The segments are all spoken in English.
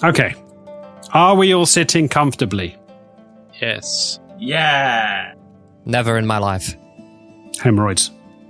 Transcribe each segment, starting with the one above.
Okay. Are we all sitting comfortably? Yes. Yeah. Never in my life. Hemorrhoids.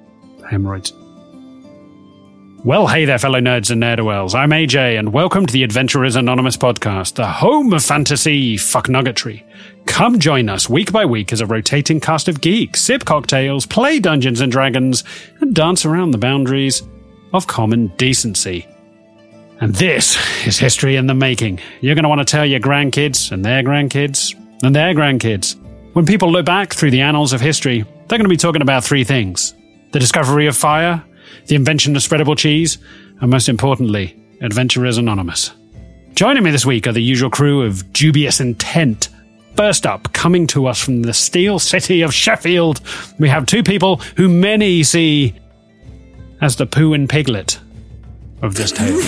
Well, hey there, fellow nerds and nerdowells. I'm AJ, and welcome to the Adventurers Anonymous podcast, the home of fantasy fucknuggetry. Come join us week by week as a rotating cast of geeks sip cocktails, play Dungeons and Dragons, and dance around the boundaries of common decency. And this is history in the making. You're going to want to tell your grandkids and their grandkids and their grandkids. When people look back through the annals of history, they're going to be talking about three things: the discovery of fire, the invention of spreadable cheese, and most importantly, Adventurers Anonymous. Joining me this week are the usual crew of dubious intent. First up, coming to us from the steel city of Sheffield, we have two people who many see as the Pooh and Piglet of this tale.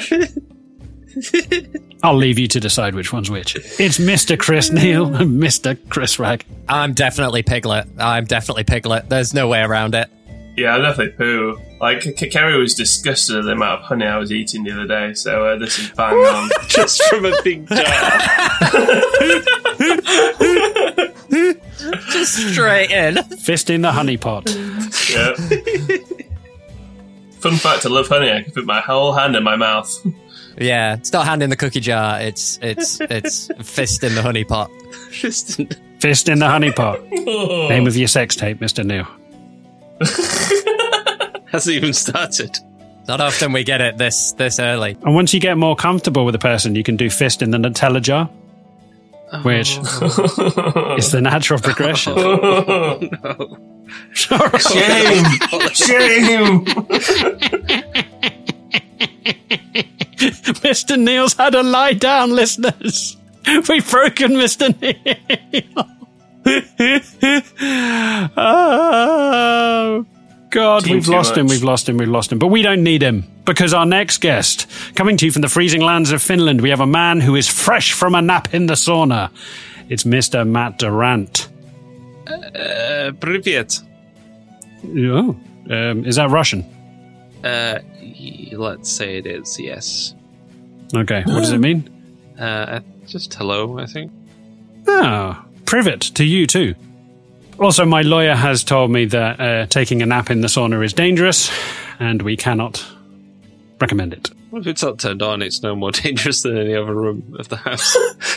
I'll leave you to decide which one's which. It's Mr. Chris Neal and Mr. Chris Rag. I'm definitely Piglet. There's no way around it. Yeah, I'm definitely Pooh. Like, Kerry was disgusted at the amount of honey I was eating the other day, so this is bang on. Just from a big jar. Just straight in. Fist in the honey pot. Yeah. Fun fact, I love honey. I can fit my whole hand in my mouth. Yeah, it's not hand in the cookie jar. It's fist in the honey pot. Fist in the honey pot. Name of your sex tape, Mr. Neal. Hasn't even started. Not often we get it this early. And once you get more comfortable with a person, you can do fist in the Nutella jar, which is the natural progression. Oh, no. Shame! Shame! Mr. Neal's had a lie down, listeners. We've broken Mr. Neal. Oh, God, we've lost him. But we don't need him, because our next guest, coming to you from the freezing lands of Finland, we have a man who is fresh from a nap in the sauna. It's Mr. Matt Durant. Privyet. Oh, is that Russian? Let's say it is, yes. Okay, what does it mean? Just hello, I think. Oh, privet to you too. Also, my lawyer has told me that taking a nap in the sauna is dangerous, and we cannot recommend it. Well, if it's not turned on, it's no more dangerous than any other room of the house.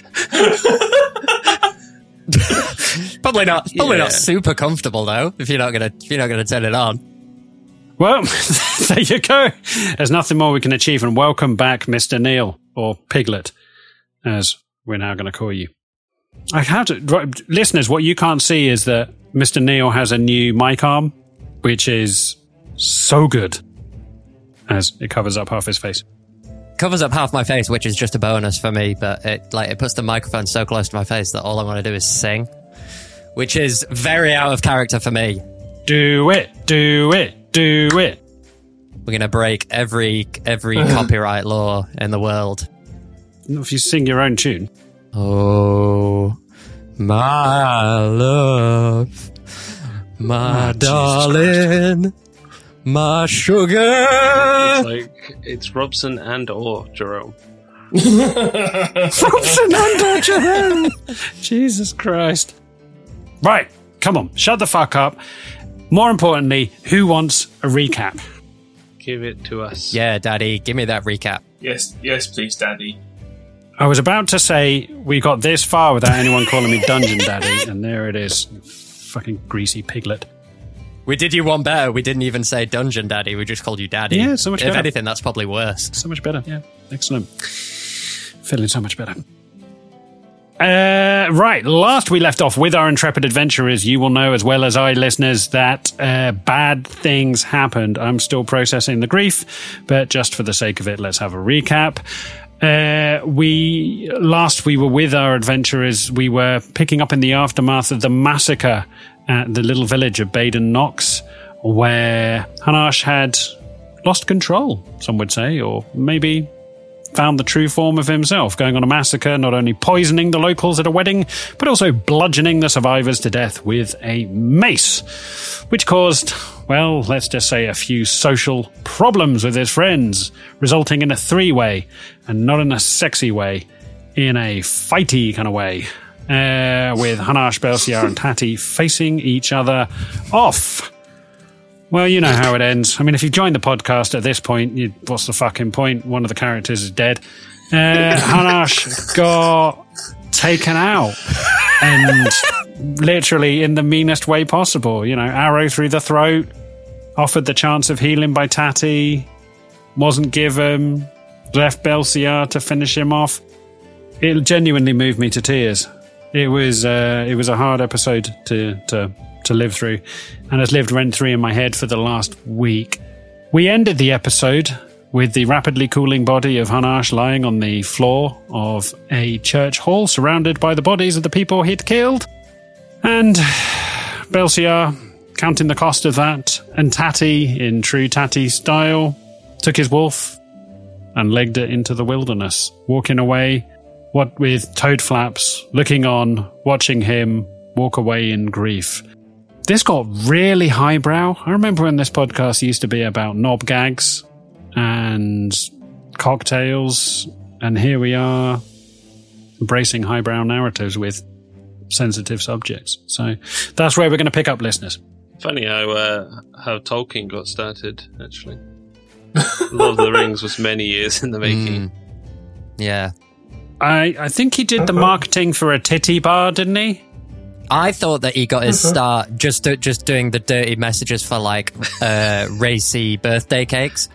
Probably not super comfortable though. If you're not gonna turn it on. Well, there you go. There's nothing more we can achieve, and welcome back, Mr. Neal, or Piglet, as we're now going to call you. I have to, listeners, what you can't see is that Mr. Neal has a new mic arm, which is so good, as it covers up half his face. Covers up half my face, which is just a bonus for me, but it puts the microphone so close to my face that all I want to do is sing, which is very out of character for me. Do it. We're going to break every copyright law in the world. Not if you sing your own tune. Oh, my love, my darling, my sugar. It's Robson and or Jerome. Robson and or Jerome. Jesus Christ. Right, come on, shut the fuck up. More importantly, who wants a recap? Give it to us. Yeah, Daddy, give me that recap. Yes, please, Daddy. I was about to say we got this far without anyone calling me Dungeon Daddy, and there it is. Fucking greasy piglet. We did you one better. We didn't even say Dungeon Daddy. We just called you Daddy. Yeah, so much better. If anything, that's probably worse. So much better, yeah. Excellent. Feeling so much better. Right, last we left off with our intrepid adventurers, you will know as well as I, listeners, that bad things happened. I'm still processing the grief, but just for the sake of it, let's have a recap. We were with our adventurers. We were picking up in the aftermath of the massacre at the little village of Baden Knox, where Hanash had lost control, some would say, or maybe found the true form of himself, going on a massacre, not only poisoning the locals at a wedding, but also bludgeoning the survivors to death with a mace, which caused, well, let's just say a few social problems with his friends, resulting in a three-way, and not in a sexy way, in a fighty kind of way, with Hanash, Belciar, and Tati facing each other off. Well, you know how it ends. I mean, if you've joined the podcast at this point, what's the fucking point? One of the characters is dead. Hanash got taken out, and literally in the meanest way possible. You know, arrow through the throat, offered the chance of healing by Tati, wasn't given, left Belciar to finish him off. It genuinely moved me to tears. It was a hard episode to live through, and has lived rent-free in my head for the last week. We ended the episode with the rapidly cooling body of Hanash lying on the floor of a church hall, surrounded by the bodies of the people he'd killed. And Belciar, counting the cost of that, and Tati, in true Tati style, took his wolf and legged it into the wilderness, walking away, what with toad flaps, looking on, watching him walk away in grief. This got really highbrow. I remember when this podcast used to be about knob gags and cocktails, and here we are embracing highbrow narratives with sensitive subjects. So that's where we're going to pick up, listeners. Funny how Tolkien got started, actually. Lord of the Rings was many years in the making. Yeah. I think he did the marketing for a titty bar, didn't he? I thought that he got his start just doing the dirty messages for, like, racy birthday cakes.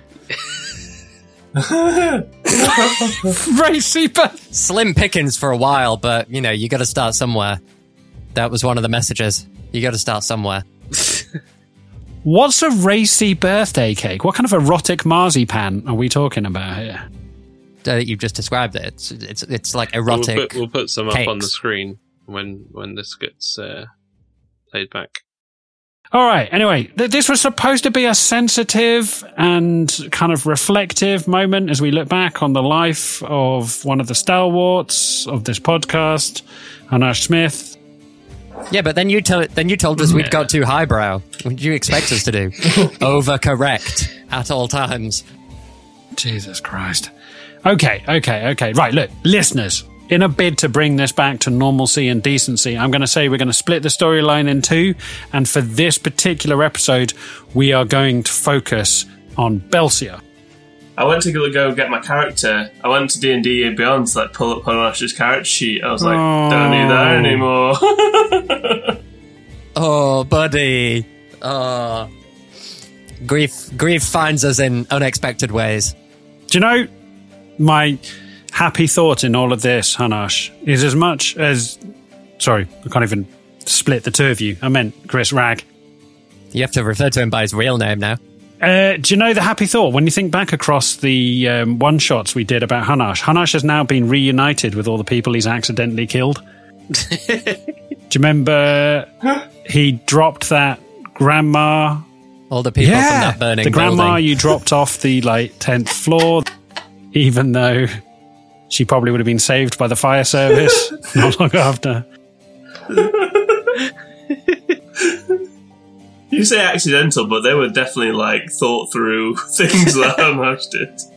Racy birthday. Slim pickings for a while, but, you know, you got to start somewhere. That was one of the messages. You got to start somewhere. What's a racy birthday cake? What kind of erotic marzipan are we talking about here? You've just described it. It's like erotic. We'll put some cakes up on the screen when this gets played back. All right. Anyway, this was supposed to be a sensitive and kind of reflective moment as we look back on the life of one of the stalwarts of this podcast, Hanash Smith. Yeah, but then you told us we'd got too highbrow. What did you expect us to do? Overcorrect at all times. Jesus Christ. Okay. Right, look, listeners, in a bid to bring this back to normalcy and decency, I'm going to say we're going to split the storyline in two, and for this particular episode, we are going to focus on Belciar. I went to go get my character. I went to D&D Beyond to like pull up Hanash's character sheet. I was like, don't need that anymore. Oh, buddy. Oh. Grief finds us in unexpected ways. Do you know, my happy thought in all of this, Hanash, is as much as... Sorry, I can't even split the two of you. I meant Chris Ragg. You have to refer to him by his real name now. Do you know the happy thought? When you think back across the one-shots we did about Hanash has now been reunited with all the people he's accidentally killed. Do you remember he dropped that grandma? All the people from that burning the grandma building. You dropped off the 10th floor, even though she probably would have been saved by the fire service not long after. You say accidental, but they were definitely thought through things that Hanash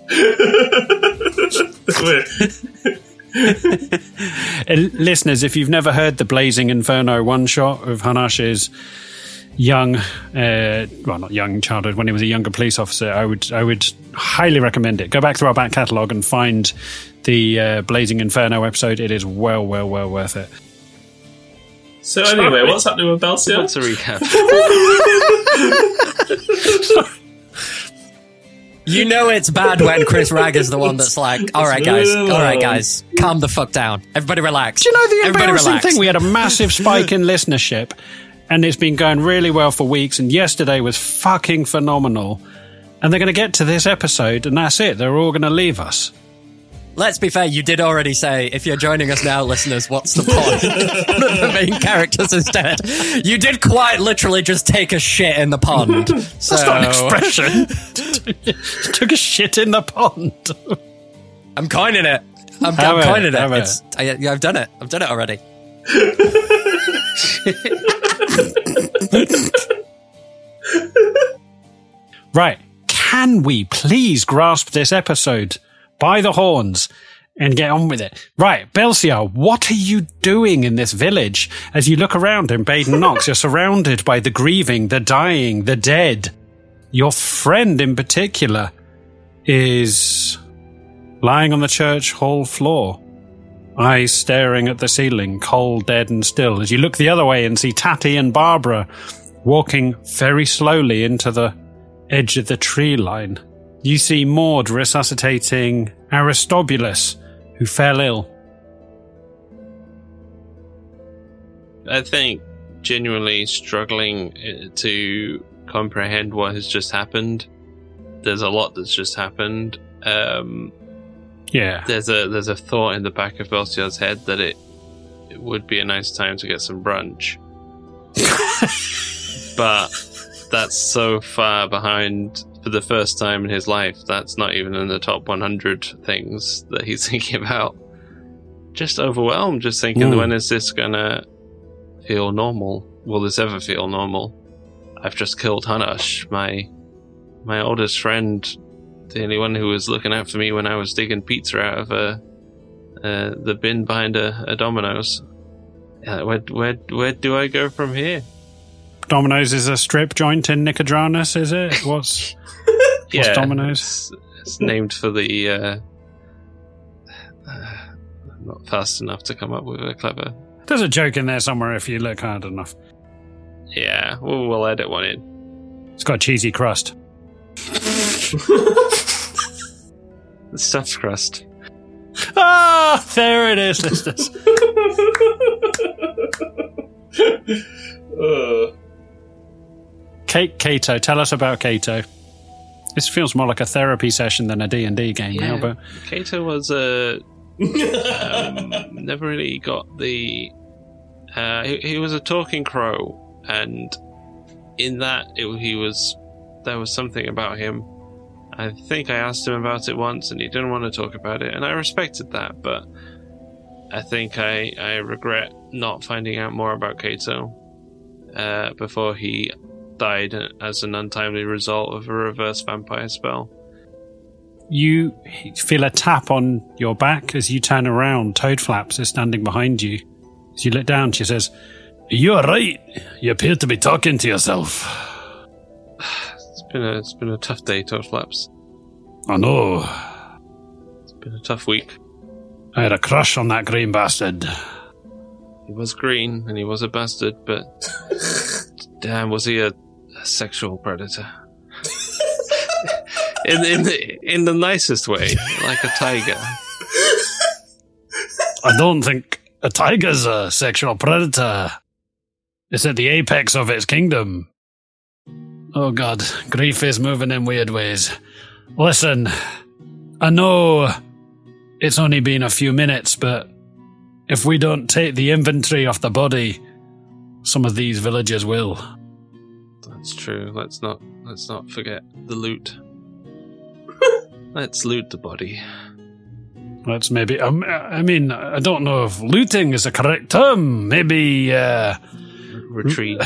did. Listeners, if you've never heard the Blazing Inferno one-shot of Hanash's young, not young childhood, when he was a younger police officer, I would highly recommend it. Go back through our back catalogue and find the Blazing Inferno episode. It is well worth it. So anyway, what's happening with Belciar? What's a recap? You know it's bad when Chris Ragg is the one that's like, all right, guys, calm the fuck down. Everybody relax. Do you know the embarrassing relax. thing? We had a massive spike in listenership, and it's been going really well for weeks, and yesterday was fucking phenomenal. And they're going to get to this episode, and that's it. They're all going to leave us. Let's be fair, you did already say, if you're joining us now, listeners, what's the point? One of the main characters is dead. You did quite literally just take a shit in the pond. That's not an expression. Took a shit in the pond. I'm coining it. I'm Have coining have it. I've done it. I've done it already. Right. Can we please grasp this episode by the horns and get on with it? Right, Belciar, what are you doing in this village? As you look around in Baden Knox, you're surrounded by the grieving, the dying, the dead. Your friend in particular is lying on the church hall floor, eyes staring at the ceiling, cold, dead and still. As you look the other way and see Tatty and Barbara walking very slowly into the edge of the tree line. You see Maud resuscitating Aristobulus, who fell ill. I think genuinely struggling to comprehend what has just happened. There's a lot that's just happened. Yeah. There's a thought in the back of Belciar's head that it would be a nice time to get some brunch. But that's so far behind for the first time in his life. That's not even in the top 100 things that he's thinking about. Just overwhelmed, just thinking, when is this gonna feel normal? Will this ever feel normal? I've just killed Hanash, my oldest friend, the only one who was looking out for me when I was digging pizza out of the bin behind a Domino's. Where do I go from here? Domino's is a strip joint in Nicodranus, is it? What's Domino's? It's named for the... I'm not fast enough to come up with a clever... There's a joke in there somewhere if you look hard enough. Yeah, we'll edit one in. It's got cheesy crust. The stuffed crust. Ah, there it is, listeners. Cato, tell us about Cato. This feels more like a therapy session than a D&D game now, but... Cato was never really got the... he was a talking crow, and in that, there was something about him. I think I asked him about it once, and he didn't want to talk about it, and I respected that, but I think I regret not finding out more about Cato before he died as an untimely result of a reverse vampire spell. You feel a tap on your back as you turn around. Toadflaps is standing behind you. As you look down, she says, "You are right. You appear to be talking to yourself." It's been a tough day, Toadflaps. I know. It's been a tough week. I had a crush on that green bastard. He was green and he was a bastard, but damn, was he a sexual predator? in the nicest way, like a tiger. I don't think a tiger's a sexual predator. It's at the apex of its kingdom. Oh God, grief is moving in weird ways. Listen, I know it's only been a few minutes, but if we don't take the inventory off the body, some of these villagers will. That's true. Let's not forget the loot. Let's loot the body. Let's maybe... I mean, I don't know if looting is a correct term. Maybe... Retrieve.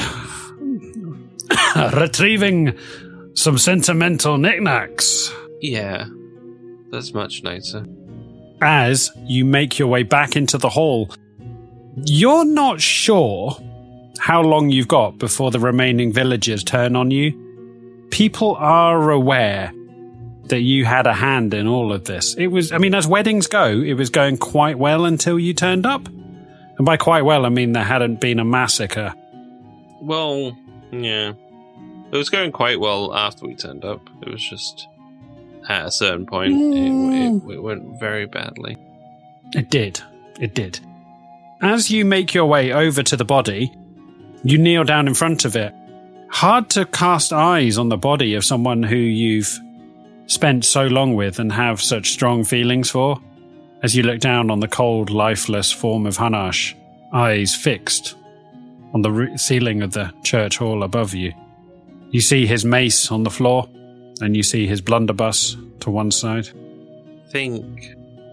Retrieving some sentimental knickknacks. Yeah, that's much nicer. As you make your way back into the hall, you're not sure how long you've got before the remaining villagers turn on you. People are aware that you had a hand in all of this. It was, I mean, as weddings go, it was going quite well until you turned up. And by quite well, I mean there hadn't been a massacre. Well, yeah. It was going quite well after we turned up. It was just, at a certain point, it went very badly. It did. It did. As you make your way over to the body, you kneel down in front of it. Hard to cast eyes on the body of someone who you've spent so long with and have such strong feelings for. As you look down on the cold, lifeless form of Hanash, eyes fixed on the ceiling of the church hall above you. You see his mace on the floor, and you see his blunderbuss to one side. I think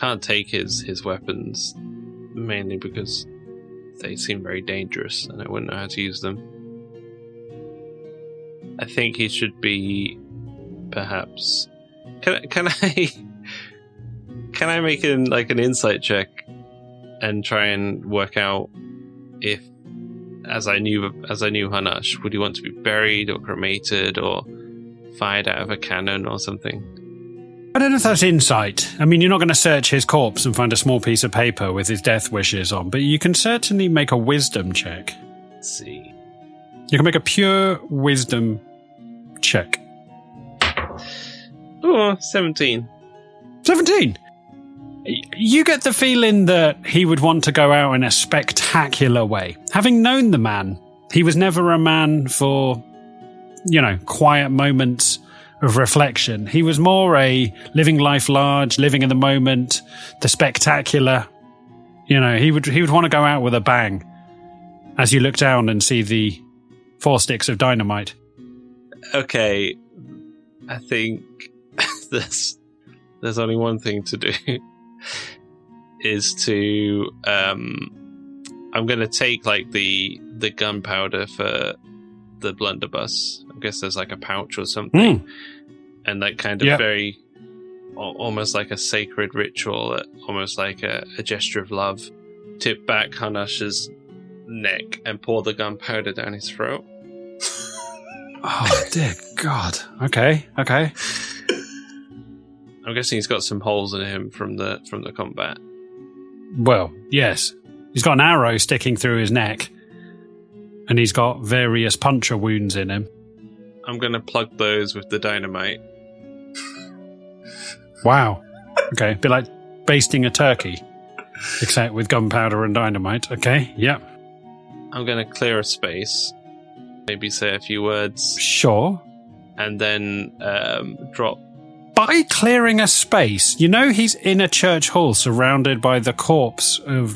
can't take his weapons, mainly because they seem very dangerous and I wouldn't know how to use them. I think he should be perhaps... Can I make an insight check and try and work out if, as I knew Hanash, would he want to be buried or cremated or fired out of a cannon or something? I don't know if that's insight. I mean, you're not going to search his corpse and find a small piece of paper with his death wishes on, but you can certainly make a wisdom check. Let's see. You can make a pure wisdom check. Oh, 17. 17! You get the feeling that he would want to go out in a spectacular way. Having known the man, he was never a man for, quiet moments of reflection. He was more a living life large, living in the moment, the spectacular. He would want to go out with a bang as you look down and see the 4 sticks of dynamite. Okay, I think there's only one thing to do. Is to I'm gonna take the gunpowder for the blunderbuss. I guess there's a pouch or something, and kind of very almost like a sacred ritual, almost like a gesture of love. Tip back Hanash's neck and pour the gunpowder down his throat. Oh dear God! Okay. I'm guessing he's got some holes in him from the combat. Well, yes. He's got an arrow sticking through his neck, and he's got various puncture wounds in him. I'm going to plug those with the dynamite. Wow. Okay, a bit like basting a turkey, except with gunpowder and dynamite. Okay, yep. I'm going to clear a space, maybe say a few words. Sure. And then drop. By clearing a space, he's in a church hall surrounded by the corpse of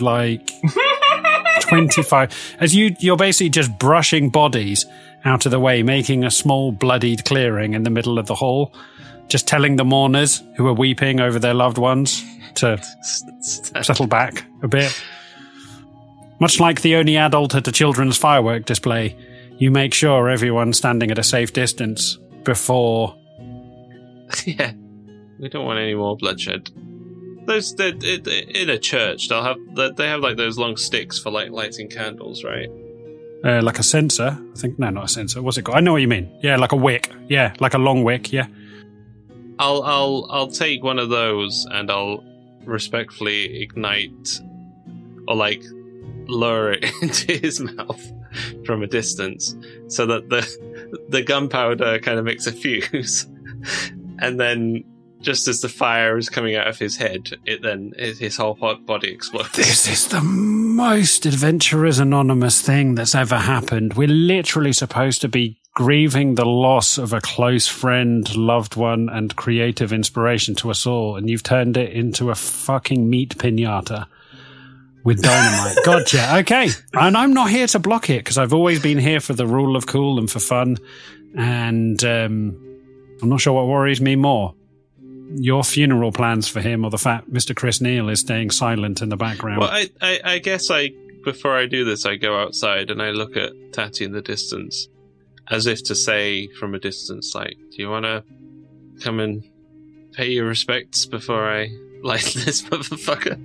25. As you're basically just brushing bodies out of the way, making a small bloodied clearing in the middle of the hall, just telling the mourners who are weeping over their loved ones to settle back a bit. Much like the only adult at a children's firework display, you make sure everyone's standing at a safe distance before... Yeah, we don't want any more bloodshed. Those in a church, they have those long sticks for lighting candles, right? Like a censer, I think. No, not a censer. What's it called? I know what you mean. Yeah, like a wick. Yeah, like a long wick. Yeah. I'll take one of those and I'll respectfully ignite or lure it into his mouth from a distance, so that the gunpowder kind of makes a fuse. And then, just as the fire is coming out of his head, his whole body explodes. This is the most Adventurers Anonymous thing that's ever happened. We're literally supposed to be grieving the loss of a close friend, loved one, and creative inspiration to us all, and you've turned it into a fucking meat piñata with dynamite. Gotcha. Okay. And I'm not here to block it, because I've always been here for the rule of cool and for fun, and... I'm not sure what worries me more. Your funeral plans for him or the fact Mr. Chris Neal is staying silent in the background. Well, I guess before I do this, I go outside and I look at Tatty in the distance, as if to say from a distance, do you want to come and pay your respects before I light this motherfucker?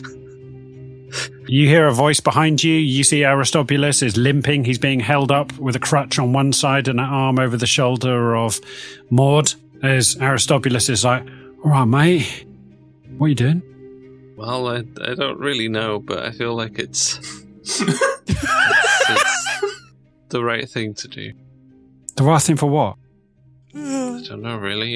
You hear a voice behind you. You see Aristobulus is limping. He's being held up with a crutch on one side and an arm over the shoulder of Maud. As Aristobulus is like, all right, mate, what are you doing? Well, I don't really know, but I feel like it's the right thing to do. The right thing for what? I don't know, really.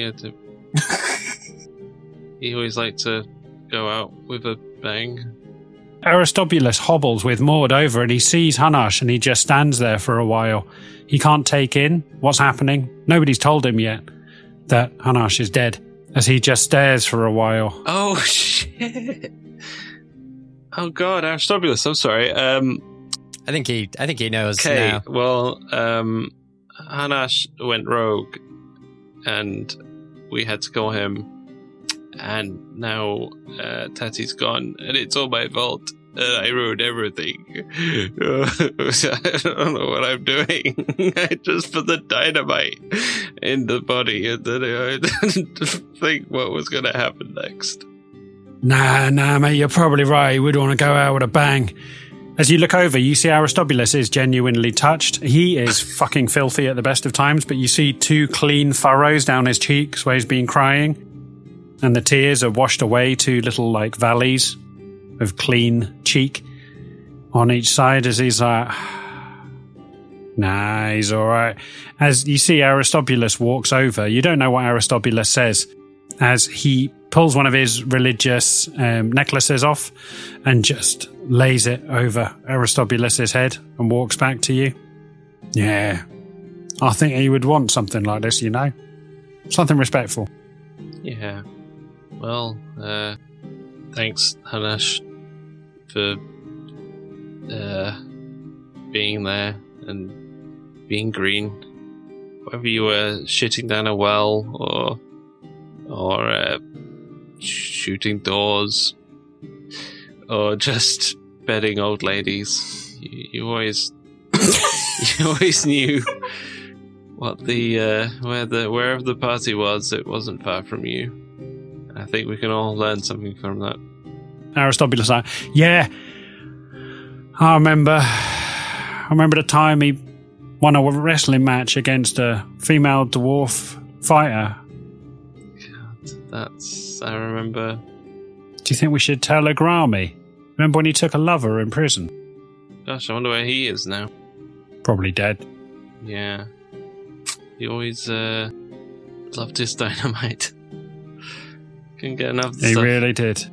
You always like to go out with a bang. Aristobulus hobbles with Maud over and he sees Hanash and he just stands there for a while. He can't take in what's happening. Nobody's told him yet that Hanash is dead, as he just stares for a while. Oh, shit. Oh, God, Aristobulus, I'm sorry. I think he knows now. Okay, well, Hanash went rogue and we had to kill him. And now Tati's gone, and it's all my fault. I ruined everything. I don't know what I'm doing. I just put the dynamite in the body, and then I didn't think what was going to happen next. Nah, mate, you're probably right. We'd want to go out with a bang. As you look over, you see Aristobulus is genuinely touched. He is fucking filthy at the best of times, but you see 2 clean furrows down his cheeks where he's been crying. And the tears are washed away, 2 little, like, valleys of clean cheek on each side as he's like, nah, he's all right. As you see Aristobulus walks over, you don't know what Aristobulus says, as he pulls one of his religious necklaces off and just lays it over Aristobulus's head and walks back to you. Yeah, I think he would want something like this, you know? Something respectful. Yeah. Well, thanks, Hanash, for being there and being green. Whether you were shitting down a well or shooting doors or just bedding old ladies, you always you always knew what wherever the party was, it wasn't far from you. I think we can all learn something from that. Aristobulus like, yeah, I remember the time he won a wrestling match against a female dwarf fighter. God, I remember. Do you think we should tell Agrami? Remember when he took a lover in prison? Gosh, I wonder where he is now. Probably dead. Yeah. He always loved his dynamite. Couldn't get enough of the stuff. He really did.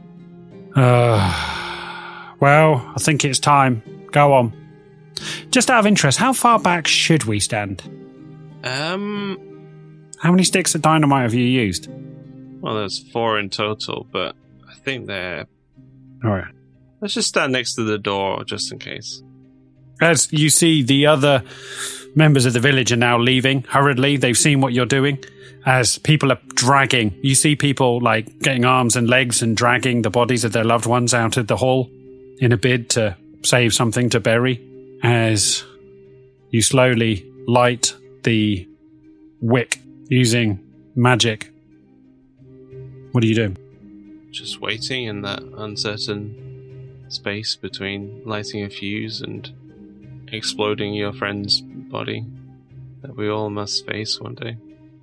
Well, I think it's time. Go on. Just out of interest, how far back should we stand? How many sticks of dynamite have you used? Well, there's 4 in total, but I think they're... Alright. Let's just stand next to the door, just in case. As you see, the other members of the village are now leaving hurriedly. They've seen what you're doing. As people are dragging, you see people like getting arms and legs and dragging the bodies of their loved ones out of the hall in a bid to save something to bury. As you slowly light the wick using magic. What are you doing? Just waiting in that uncertain space between lighting a fuse and exploding your friend's body that we all must face one day.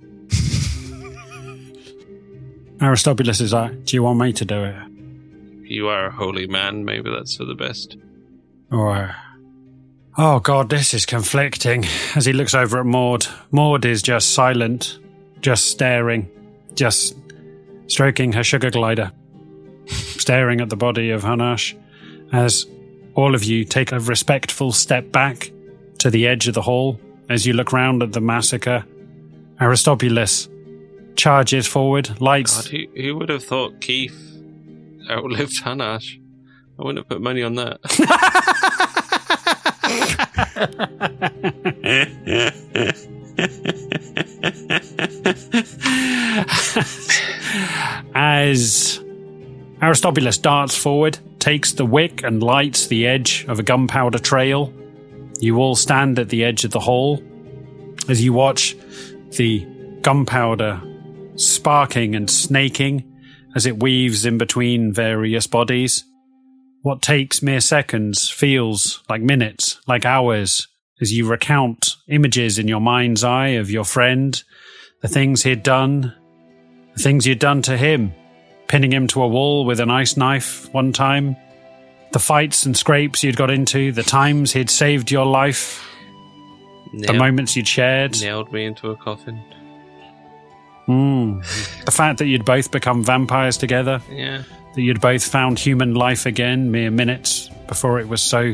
Aristobulus is like, do you want me to do it? If you are a holy man, maybe that's for the best. Or, oh God, this is conflicting. As he looks over at Maud. Maud is just silent, just staring, just stroking her sugar glider, staring at the body of Hanash. As all of you take a respectful step back to the edge of the hall, as you look round at the massacre, Aristobulus charges forward, lights... God, who would have thought Keith outlived Hanash? I wouldn't have put money on that. As Aristobulus darts forward, takes the wick and lights the edge of a gunpowder trail, you all stand at the edge of the hall as you watch the gunpowder sparking and snaking as it weaves in between various bodies. What takes mere seconds feels like minutes, like hours, as you recount images in your mind's eye of your friend, the things he'd done, the things you'd done to him, pinning him to a wall with an ice knife one time, the fights and scrapes you'd got into, the times he'd saved your life, the moments you'd shared. Nailed me into a coffin. The fact that you'd both become vampires together. Yeah. That you'd both found human life again mere minutes before it was so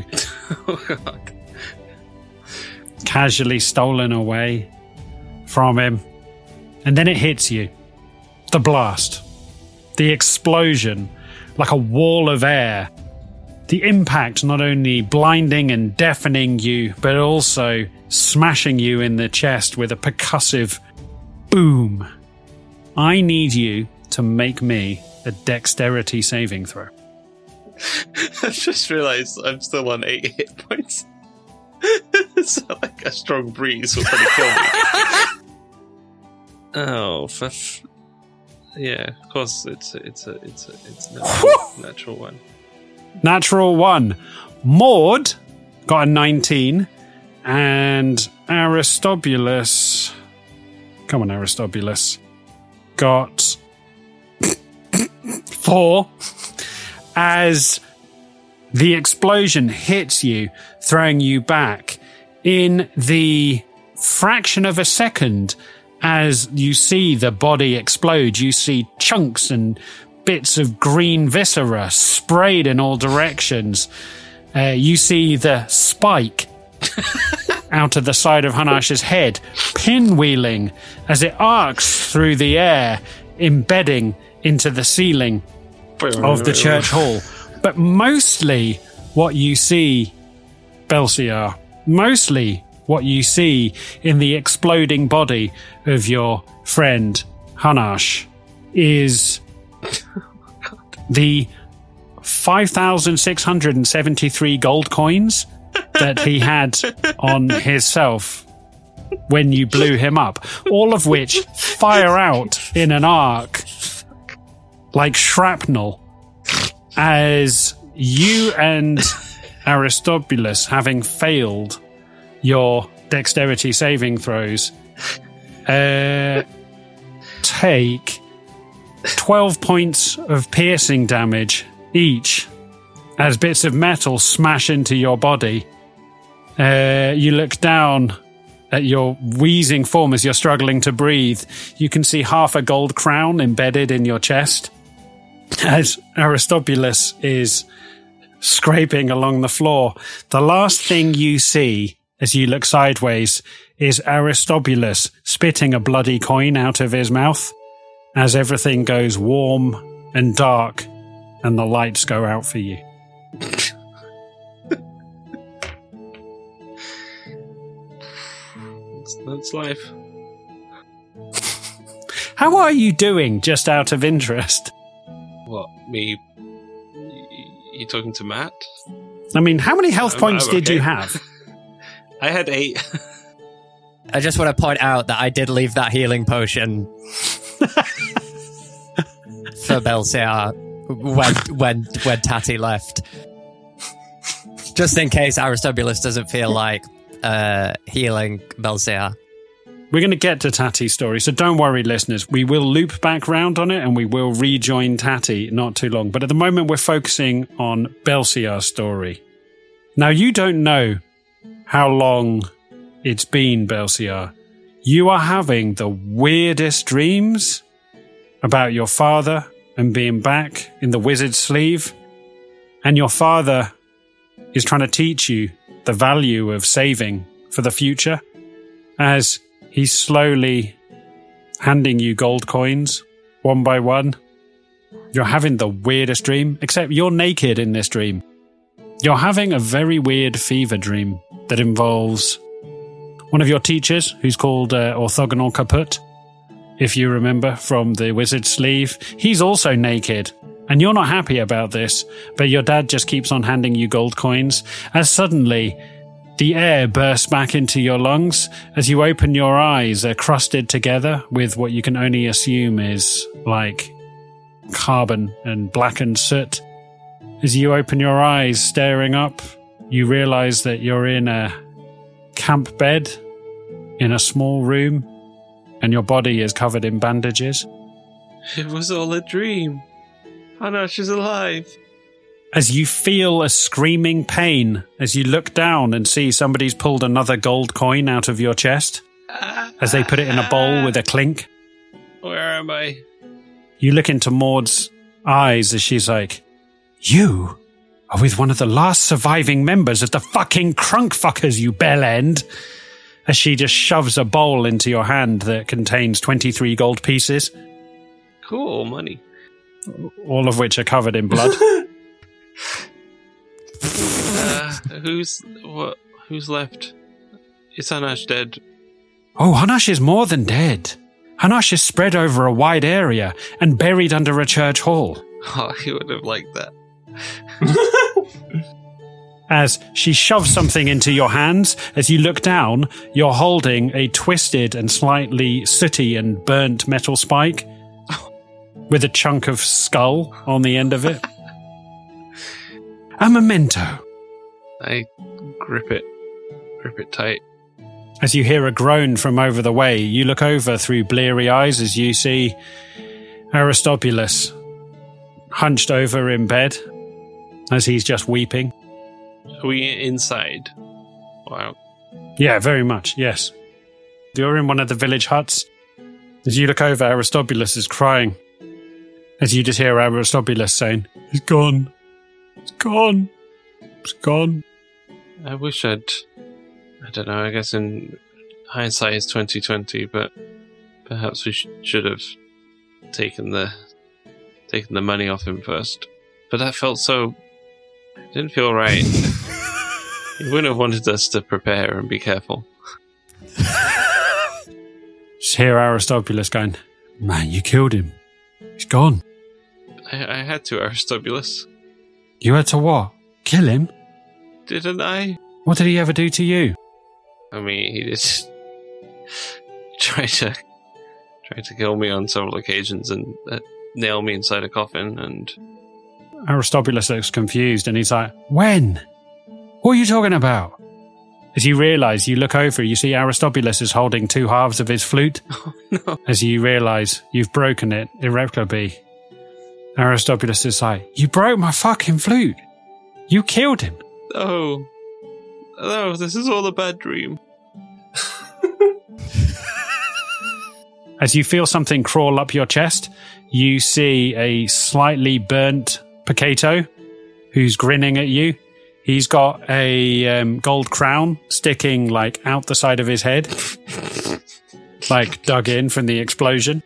casually stolen away from him. And then it hits you. The blast. The explosion. Like a wall of air. The impact not only blinding and deafening you, but also smashing you in the chest with a percussive boom. I need you to make me a dexterity saving throw. I just realised I'm still on 8 hit points. So like a strong breeze will probably kill me. Oh, yeah. Of course, it's natural one. Natural 1. Maud got a 19, and Aristobulus. Come on, Aristobulus. Got 4. As the explosion hits you, throwing you back in the fraction of a second. As you see the body explode, you see chunks and bits of green viscera sprayed in all directions. You see the spike out of the side of Hanash's head, pinwheeling as it arcs through the air, embedding into the ceiling of the church hall. But mostly what you see, Belciar, mostly what you see in the exploding body of your friend Hanash is the 5,673 gold coins that he had on himself when you blew him up, all of which fire out in an arc like shrapnel as you and Aristobulus, having failed your dexterity saving throws, take 12 points of piercing damage each as bits of metal smash into your body. You look down at your wheezing form as you're struggling to breathe. You can see half a gold crown embedded in your chest as Aristobulus is scraping along the floor. The last thing you see as you look sideways is Aristobulus spitting a bloody coin out of his mouth as everything goes warm and dark and the lights go out for you. That's life. How are you doing, just out of interest? What, me? You talking to Matt? I mean, how many health points did you have? I had 8. I just want to point out that I did leave that healing potion for Belciar when Tati left. Just in case Aristobulus doesn't feel like healing Belciar. We're going to get to Tati's story, so don't worry, listeners. We will loop back round on it and we will rejoin Tati not too long. But at the moment, we're focusing on Belciar's story. Now, you don't know how long it's been, Belciar. You are having the weirdest dreams about your father and being back in the wizard's sleeve. And your father is trying to teach you the value of saving for the future as he's slowly handing you gold coins one by one. You're having the weirdest dream, except you're naked in this dream. You're having a very weird fever dream that involves one of your teachers, who's called Orthogonal Kaput, if you remember from the wizard's sleeve. He's also naked, and you're not happy about this, but your dad just keeps on handing you gold coins, as suddenly the air bursts back into your lungs as you open your eyes. They're crusted together with what you can only assume is like carbon and blackened soot. As you open your eyes, staring up, you realize that you're in a camp bed in a small room and your body is covered in bandages. It was all a dream. Hanash is alive. As you feel a screaming pain as you look down and see somebody's pulled another gold coin out of your chest as they put it in a bowl with a clink. Where am I? You look into Maud's eyes as she's like, "You are with one of the last surviving members of the fucking Crunkfuckers, you bell end." As she just shoves a bowl into your hand that contains 23 gold pieces. Cool, money. All of which are covered in blood. Who's left? Is Hanash dead? Oh, Hanash is more than dead. Hanash is spread over a wide area and buried under a church hall. Oh, he would have liked that. As she shoves something into your hands, as you look down, you're holding a twisted and slightly sooty and burnt metal spike with a chunk of skull on the end of it. A memento. I grip it tight. As you hear a groan from over the way, you look over through bleary eyes as you see Aristobulus hunched over in bed as he's just weeping. Are we inside? Wow. Yeah, very much, yes. You're in one of the village huts. As you look over, Aristobulus is crying. As you just hear Aristobulus saying, "He's gone. He's gone. He's gone." I wish I don't know, I guess in hindsight is 2020, but perhaps we should have taken the money off him first. But that felt so... It didn't feel right. He wouldn't have wanted us to prepare and be careful. Just hear Aristobulus going, "Man, you killed him. He's gone." I had to, Aristobulus. You had to what? Kill him? Didn't I? What did he ever do to you? I mean, he did try to kill me on several occasions and nail me inside a coffin, and... Aristobulus looks confused and he's like, "When? What are you talking about?" As you realise, you look over, you see Aristobulus is holding two halves of his flute. Oh, no. As you realise you've broken it irreparably. Aristobulus is like, "You broke my fucking flute. You killed him." No, this is all a bad dream. As you feel something crawl up your chest, you see a slightly burnt Pikato who's grinning at you. He's got a gold crown sticking like out the side of his head, like dug in from the explosion.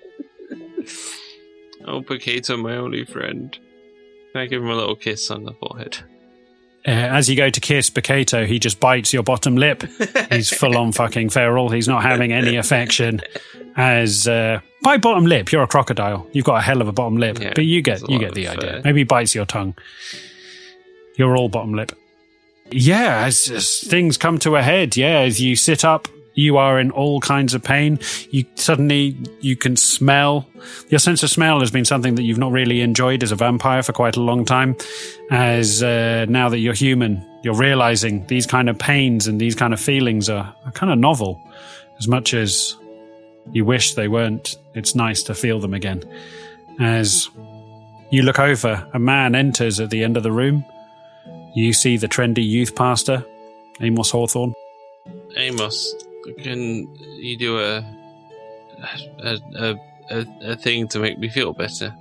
Oh, Pikato, my only friend. Can I give him a little kiss on the forehead? As you go to kiss Pikato, he just bites your bottom lip. He's full on fucking feral. He's not having any affection. As by bottom lip, you're a crocodile. You've got a hell of a bottom lip, yeah, but you get the idea. Maybe he bites your tongue. You're all bottom lip. Yeah, as things come to a head. Yeah, as you sit up, you are in all kinds of pain. You can smell. Your sense of smell has been something that you've not really enjoyed as a vampire for quite a long time. As now that you're human, you're realizing these kind of pains and these kind of feelings are kind of novel. As much as you wish they weren't, it's nice to feel them again. As you look over, a man enters at the end of the room. You see the trendy youth pastor, Amos Hawthorne. Amos, can you do a thing to make me feel better?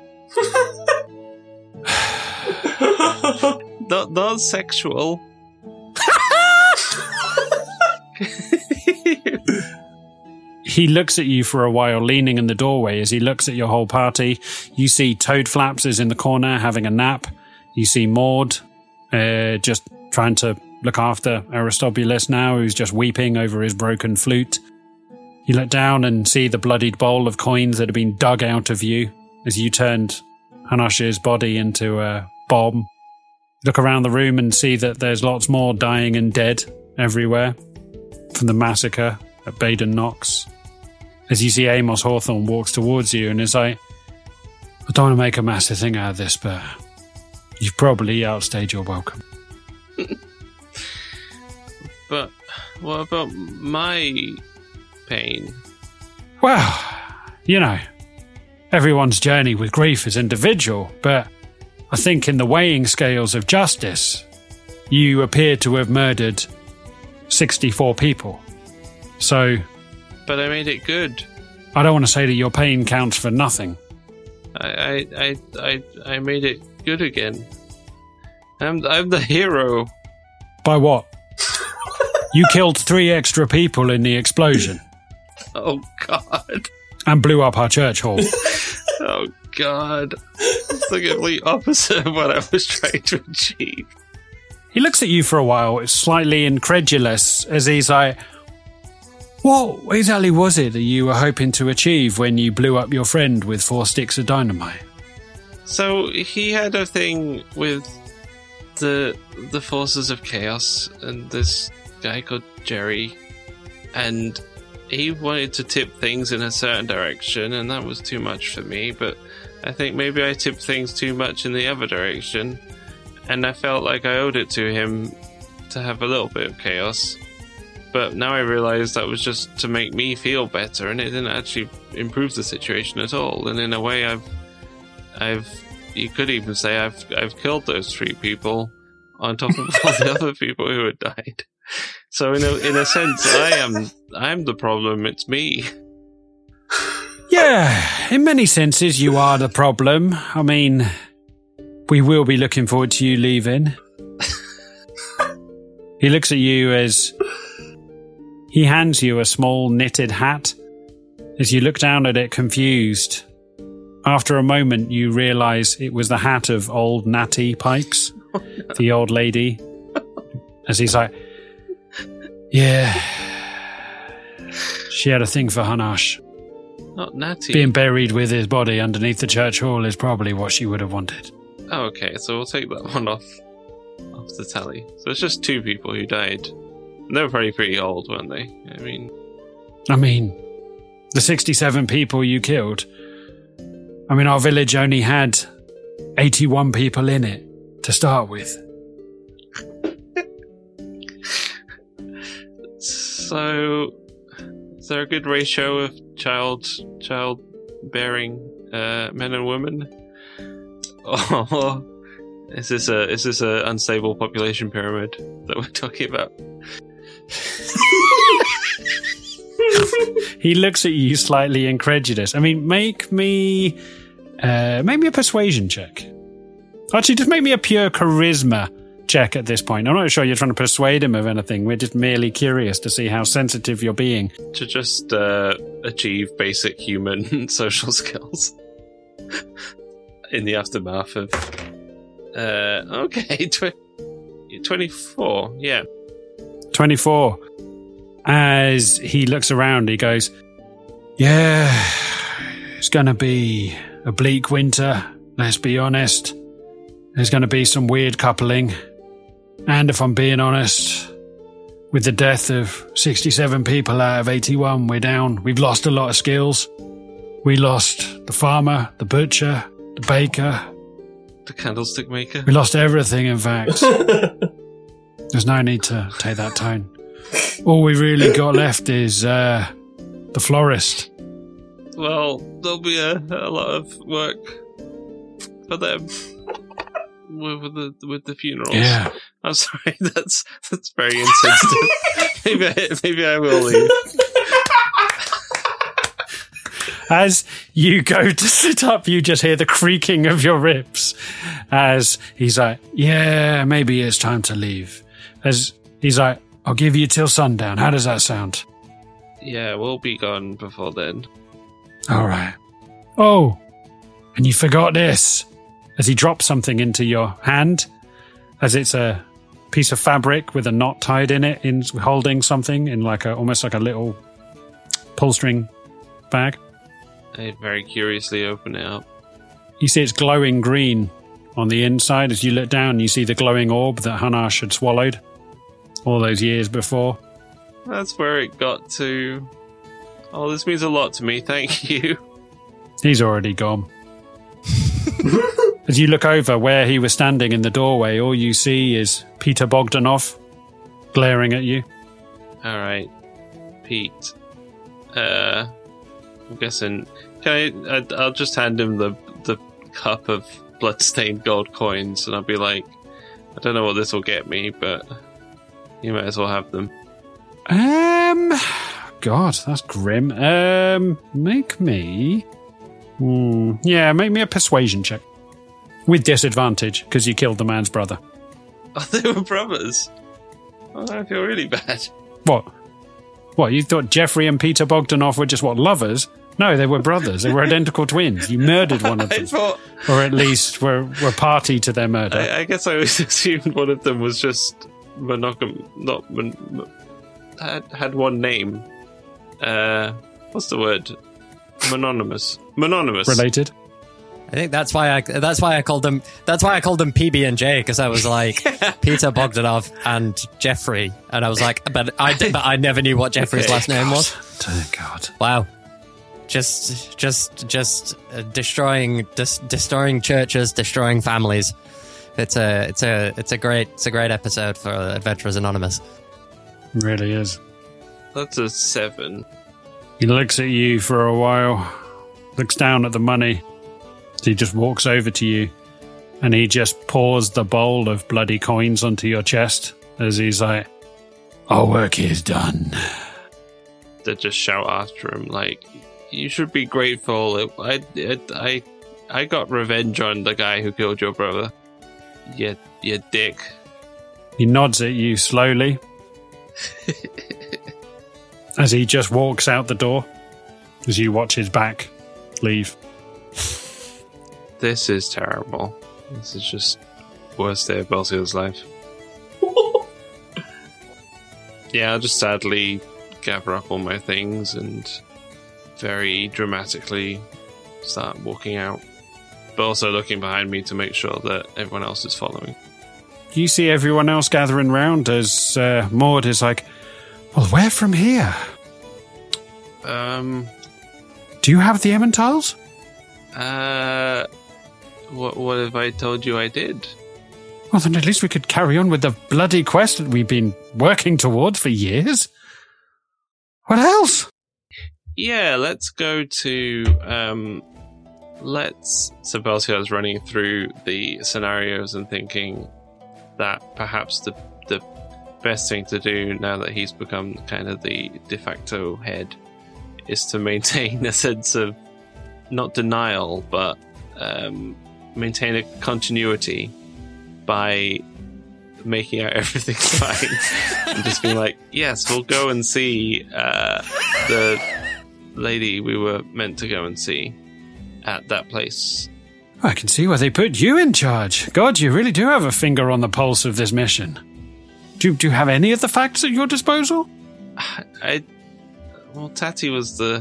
Not sexual. He looks at you for a while, leaning in the doorway. As he looks at your whole party, you see Toad Flaps is in the corner having a nap. You see Maud just trying to look after Aristobulus now, who's just weeping over his broken flute. You look down and see the bloodied bowl of coins that have been dug out of you as you turned Hanash's body into a bomb. Look around the room and see that there's lots more dying and dead everywhere from the massacre at Baden Knox. As you see Amos Hawthorne walks towards you and is like, "I don't want to make a massive thing out of this, but you've probably outstayed your welcome." But what about my pain? Well, you know, everyone's journey with grief is individual, but I think in the weighing scales of justice, you appear to have murdered 64 people. So... But I made it good. I don't want to say that your pain counts for nothing. I made it good again. I'm the hero. By what? You killed 3 extra people in the explosion. Oh, God. And blew up our church hall. Oh, God. It's the complete opposite of what I was trying to achieve. He looks at you for a while, slightly incredulous, as he's like, What exactly was it that you were hoping to achieve when you blew up your friend with 4 sticks of dynamite? So he had a thing with the forces of chaos and this guy called Jerry, and he wanted to tip things in a certain direction, and that was too much for me, but I think maybe I tipped things too much in the other direction, and I felt like I owed it to him to have a little bit of chaos. But now I realise that was just to make me feel better, and it didn't actually improve the situation at all. And in a way, you could even say I've killed those 3 people on top of all the other people who had died. So in a sense, I'm the problem. It's me. Yeah, in many senses, you are the problem. I mean, we will be looking forward to you leaving. He looks at you as he hands you a small knitted hat. As you look down at it, confused. After a moment, you realise it was the hat of old Natty Pikes, the old lady. As he's like, yeah, she had a thing for Hanash. Not Natty. Being buried with his body underneath the church hall is probably what she would have wanted. Oh, okay, so we'll take that one off the tally. So it's just 2 people who died. They were probably pretty old, weren't they? I mean, the 67 people you killed. I mean, our village only had 81 people in it to start with. So, is there a good ratio of child-bearing men and women? Or is this a unstable population pyramid that we're talking about? He looks at you slightly incredulous. I mean, make me a persuasion check. Actually, just make me a pure charisma check at this point. I'm not sure you're trying to persuade him of anything. We're just merely curious to see how sensitive you're being. To just achieve basic human social skills in the aftermath of... okay, 24, yeah. 24. As he looks around, he goes, yeah, it's going to be a bleak winter, let's be honest. There's going to be some weird coupling. And if I'm being honest, with the death of 67 people out of 81, we're down. We've lost a lot of skills. We lost the farmer, the butcher, the baker. The candlestick maker. We lost everything, in fact. There's no need to take that tone. All we really got left is the florist. Well, there'll be a lot of work for them with the funerals. Yeah. I'm sorry, that's very insensitive. maybe I will leave. As you go to sit up, you just hear the creaking of your ribs. As he's like, yeah, maybe it's time to leave. As he's like, I'll give you till sundown. How does that sound? Yeah, we'll be gone before then. All right. Oh, and you forgot this. As he drops something into your hand, as it's a piece of fabric with a knot tied in it, holding something in almost like a little pull string bag. I very curiously open it up. You see it's glowing green on the inside. As you look down, you see the glowing orb that Hanash had swallowed all those years before. That's where it got to. Oh, this means a lot to me. Thank you. He's already gone. As you look over where he was standing in the doorway, all you see is Peter Bogdanov glaring at you. All right, Pete. I'm guessing. I'll just hand him the cup of bloodstained gold coins, and I'll be like, I don't know what this will get me, but you might as well have them. God, that's grim. Make me a persuasion check. With disadvantage, because you killed the man's brother. Oh, they were brothers? Oh, I feel really bad. What, you thought Jeffrey and Peter Bogdanov were just, lovers? No, they were brothers. They were identical twins. You murdered one of them. Or at least were party to their murder. I guess I always assumed one of them was just had one name. what's the word? Mononymous. Related? I think that's why I called them PB and J, because I was like Peter Bogdanov and Jeffrey, and I was like, but I never knew what Jeffrey's last name was. Dear God! Wow, just destroying churches, destroying families. It's a great episode for Adventurers Anonymous. It really is. That's a 7. He looks at you for a while, looks down at the money. He just walks over to you, and he just pours the bowl of bloody coins onto your chest as he's like, "Our work is done." They just shout after him like, "You should be grateful. I got revenge on the guy who killed your brother. You dick." He nods at you slowly as he just walks out the door as you watch his back leave. This is terrible. This is just worst day of Belsiel's life. Yeah, I'll just sadly gather up all my things and very dramatically start walking out. But also looking behind me to make sure that everyone else is following. You see everyone else gathering round as Maud is like, "Well, where from here? Do you have the Emmentails?" What have I told you I did? Well, then at least we could carry on with the bloody quest that we've been working towards for years. What else? Yeah, let's go to, So Belsiel's running through the scenarios and thinking that perhaps the best thing to do now that he's become kind of the de facto head is to maintain a sense of, not denial, but maintain a continuity by making out everything's fine and just being like, yes, we'll go and see the lady we were meant to go and see at that place. I can see why they put you in charge. God, you really do have a finger on the pulse of this mission. Do you have any of the facts at your disposal? Well, Tati was the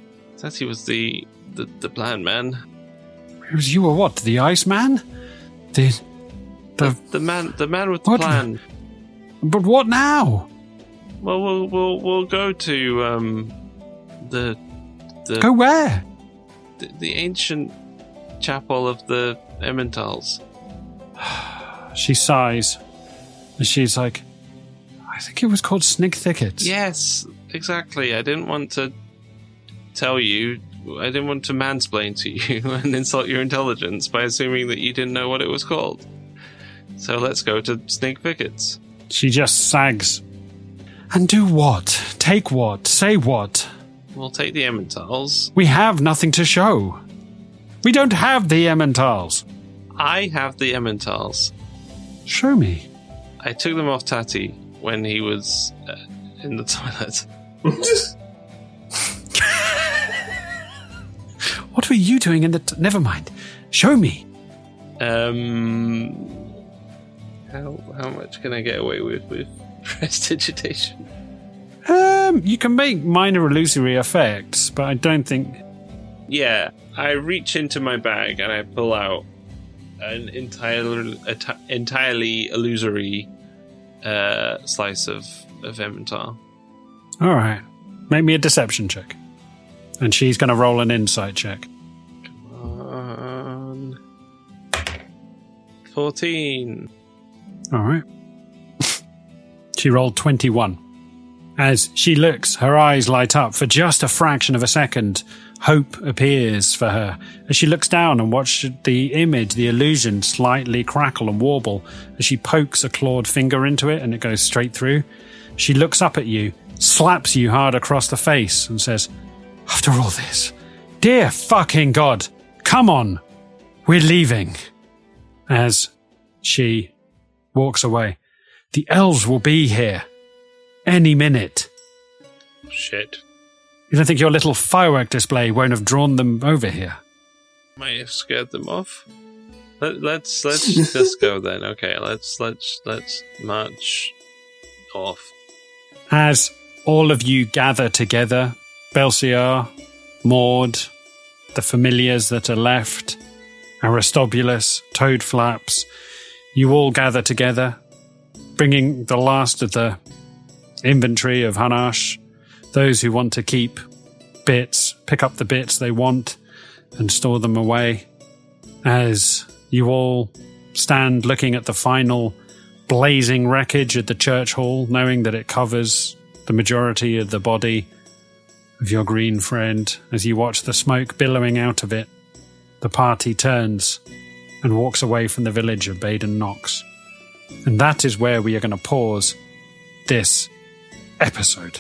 plan man. You were what? The Iceman? The man with the plan. But what now? Well, we'll go to the go where? The ancient chapel of the Emmentails. She sighs. And she's like, I think it was called Snig Thickets. Yes, exactly. I didn't want to tell you. I didn't want to mansplain to you and insult your intelligence by assuming that you didn't know what it was called. So let's go to Snig Thickets. She just sags. And do what? Take what? Say what? We'll take the Emmentails. We have nothing to show. We don't have the Emmentails. I have the Emmentails. Show me. I took them off Tati when he was in the toilet. What were you doing in the... Never mind. Show me. How much can I get away with prestidigitation? You can make minor illusory effects, but I don't think... Yeah, I reach into my bag and I pull out an entirely illusory slice of Emmental. All right. Make me a deception check. And she's going to roll an insight check. Come on. 14. All right. She rolled 21. As she looks, her eyes light up. For just a fraction of a second, hope appears for her. As she looks down and watches the image, the illusion, slightly crackle and warble, as she pokes a clawed finger into it and it goes straight through. She looks up at you, slaps you hard across the face and says, after all this, dear fucking God, come on, we're leaving. As she walks away, the elves will be here any minute. Shit. You don't think your little firework display won't have drawn them over here? Might have scared them off. Let's just go then. Okay, let's march off. As all of you gather together Belciar, Maud, the familiars that are left, Aristobulus, Toadflaps, you all gather together, bringing the last of the inventory of Hanash. Those who want to keep bits, pick up the bits they want and store them away. As you all stand looking at the final blazing wreckage at the church hall, knowing that it covers the majority of the body of your green friend, as you watch the smoke billowing out of it, the party turns and walks away from the village of Baden Knox. And that is where we are going to pause this episode.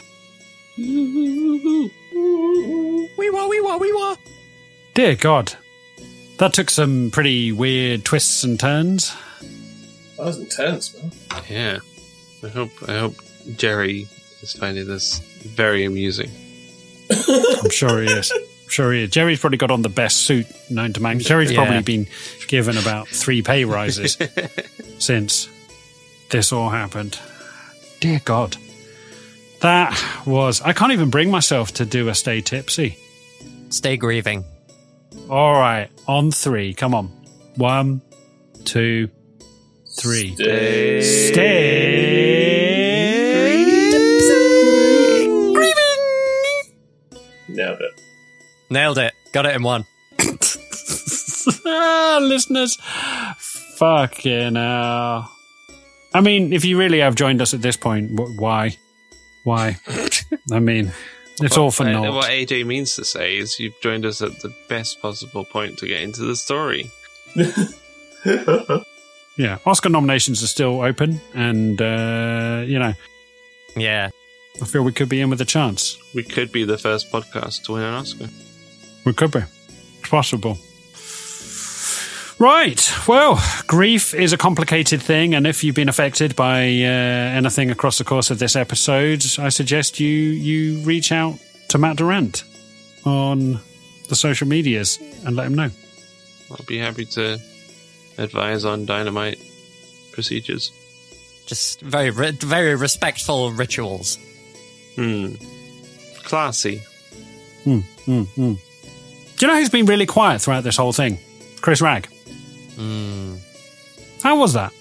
Wee-wah. Dear God, that took some pretty weird twists and turns. That was intense, man. Yeah. I hope Jerry is finding this very amusing. I'm sure he is. Jerry's probably got on the best suit known to man. Jerry's probably been given about 3 pay rises since this all happened. Dear God. That was... I can't even bring myself to do a stay tipsy. Stay grieving. All right, on 3. Come on. 1, 2, 3. Stay grieving. Nailed it. Got it in one. Listeners, fucking hell. I mean, if you really have joined us at this point, why? I mean, it's all for naught. What AJ means to say is you've joined us at the best possible point to get into the story. Yeah, Oscar nominations are still open, and, Yeah. I feel we could be in with a chance. We could be the first podcast to win an Oscar. We could be. It's possible. Right. Well, grief is a complicated thing, and if you've been affected by anything across the course of this episode, I suggest you reach out to Matt Durant on the social medias and let him know. I'll be happy to advise on dynamite procedures. Just very respectful rituals. Classy. Do you know who's been really quiet throughout this whole thing? Chris Ragg. How was that?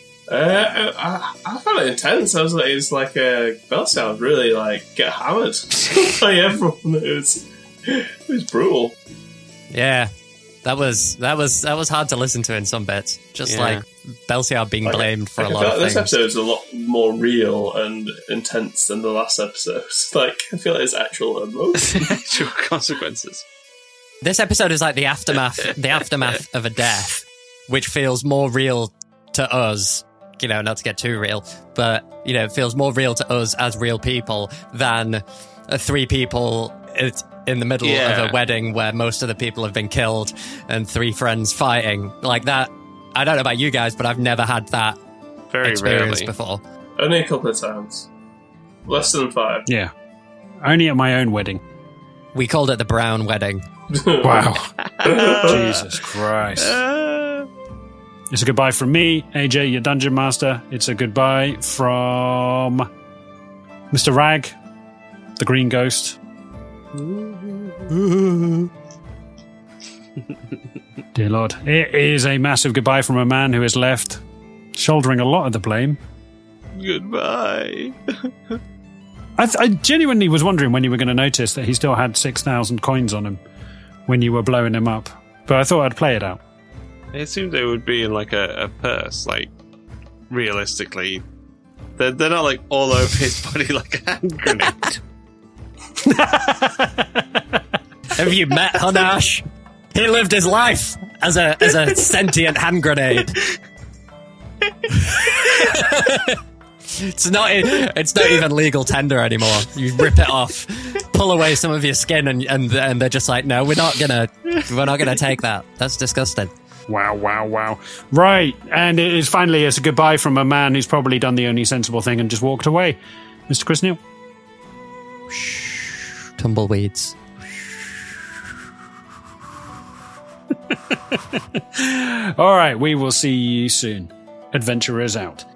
I found it intense. I was like, it's like Belciar really like get hammered by everyone. It was brutal. Yeah, that was hard to listen to in some bits. Just like Belciar being blamed for a lot of things. This episode is a lot more real and intense than the last episode. Like, I feel like there's actual emotion, actual consequences. This episode is like the aftermath of a death, which feels more real to us. You know, not to get too real, but you know, it feels more real to us as real people than 3 people in the middle of a wedding where most of the people have been killed and 3 friends fighting like that. I don't know about you guys, but I've never had that experience before. Only a couple of times. Less than 5. Yeah. Only at my own wedding. We called it the Brown Wedding. Wow. Jesus Christ. It's a goodbye from me, AJ, your Dungeon Master. It's a goodbye from Mr. Ragg, the Green Ghost. Dear Lord. It is a massive goodbye from a man who is left shouldering a lot of the blame. Goodbye. I genuinely was wondering when you were going to notice that he still had 6,000 coins on him when you were blowing him up. But I thought I'd play it out. I assumed they would be in like a purse, like realistically. They're not like all over his body like a hand grenade. Have you met Hanash? He lived his life as a sentient hand grenade. It's not even legal tender anymore. You rip it off, pull away some of your skin, and they're just like, no, we're not gonna take that. That's disgusting. Wow. Right, and it is finally it's a goodbye from a man who's probably done the only sensible thing and just walked away. Mr. Chris Neal. Tumbleweeds. All right, we will see you soon. Adventurers out.